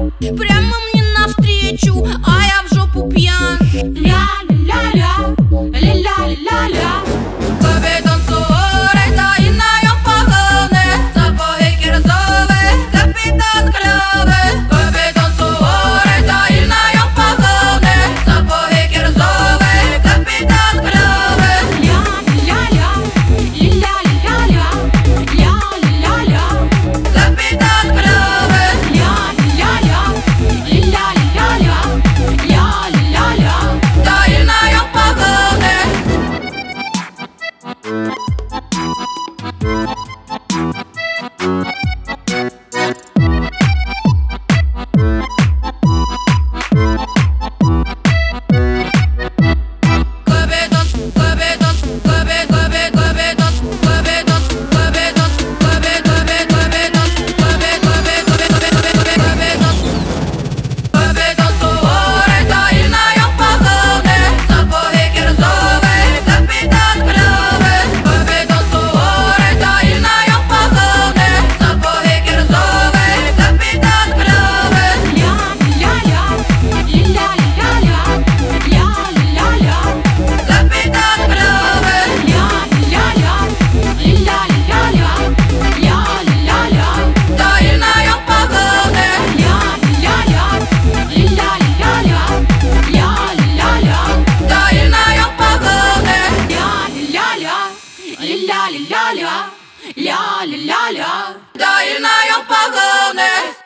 Прямо мне навстречу, а я в жопу пьян. Ля-ля-ля-ля, ля-ля-ля-ля. Кобі танцювали, та й на йом погони. Сапоги кірзові, капітан кльовий. Кобі танцювали, та й на йом погони. Сапоги кірзові, капітан кльовий. Ля-ля-ля, ля-ля-ля-ля, ля-ля-ля. Капітан кльовий. Ля-ля-ля, ля-ля-ля-ля, ля-ля-ля. Та й на йом погони. Ля-ля-ля-ля, ля-ля-ля-ля, дай на йом погони.